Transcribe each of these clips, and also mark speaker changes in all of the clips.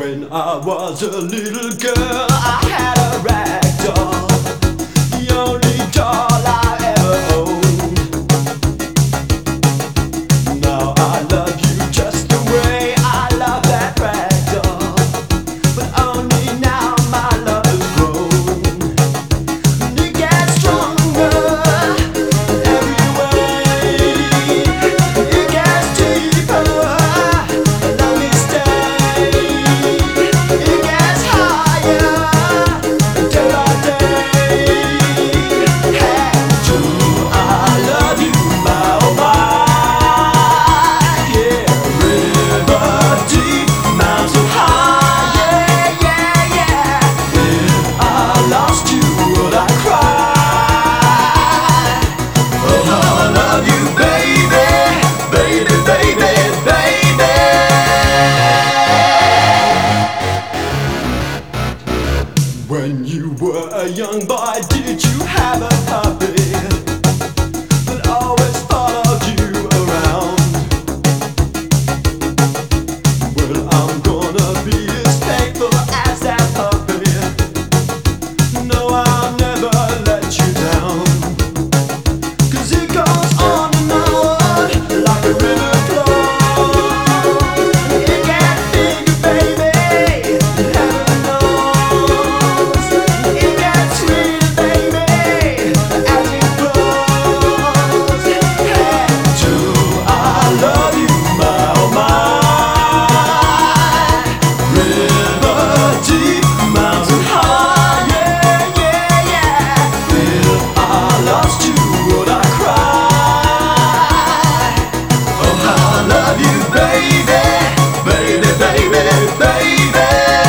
Speaker 1: When I was a little girl, I had a rag doll, the only doll I ever owned. Now I love you just the way I love that rag doll, but only now my love has grown. And it gets stronger every way, it gets deeper. Let me stay. It gets higher day by day. And do I love you, my oh my? Yeah, river deep, mountain high. Yeah, yeah, yeah. If I lost you, would I cry? Oh, how I love you, baby, baby, baby, baby. When you were a young boy, did you have a puppy that always followed you around? Well, I'm gonna be as faithful as that puppy. No, I'll never let you down. 'Cause it goes on and on like a river flows. It gets bigger, baby, heaven knows. It gets sweeter, baby, as it grows. And do I love you, my oh my? River deep, mountain high, yeah, yeah, yeah. If I lost you, would I cry? Oh, how I love you, baby, baby, baby, baby.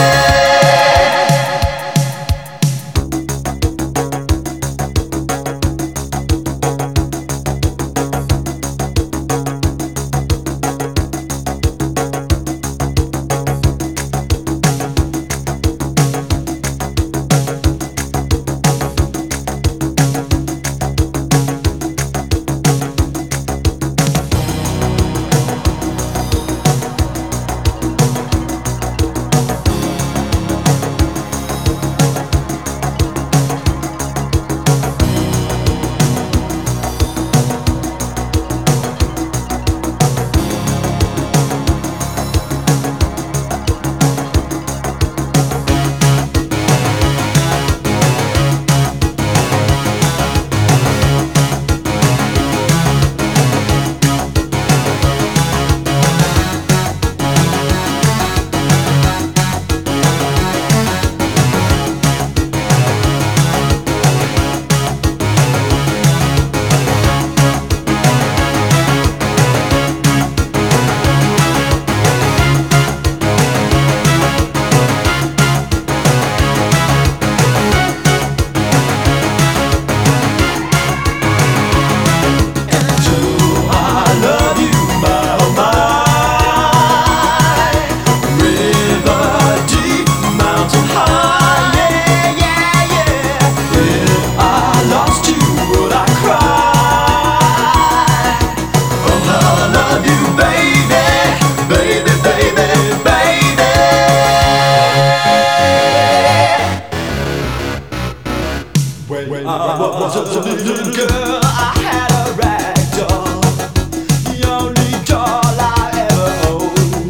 Speaker 1: When I was a little girl, I had a rag doll, the only doll I ever owned.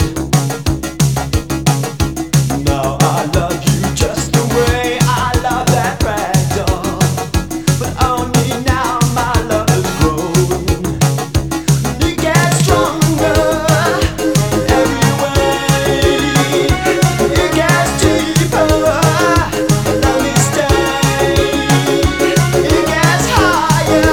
Speaker 1: Now I love you just the way I love that rag doll, but only now my love has grown. And it gets stronger every way, it gets deeper. Let me stay. It gets higher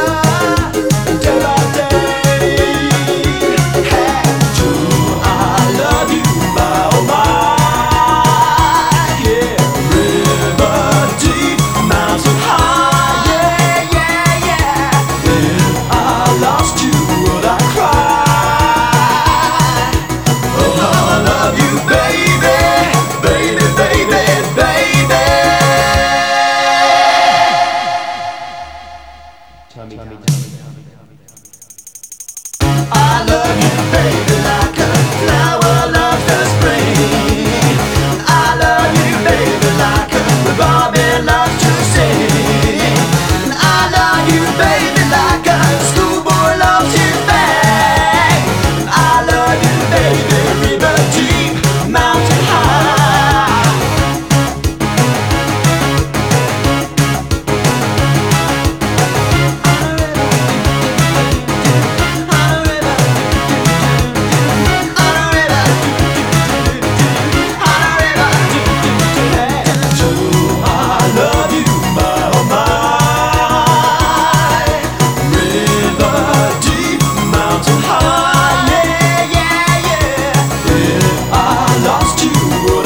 Speaker 1: you would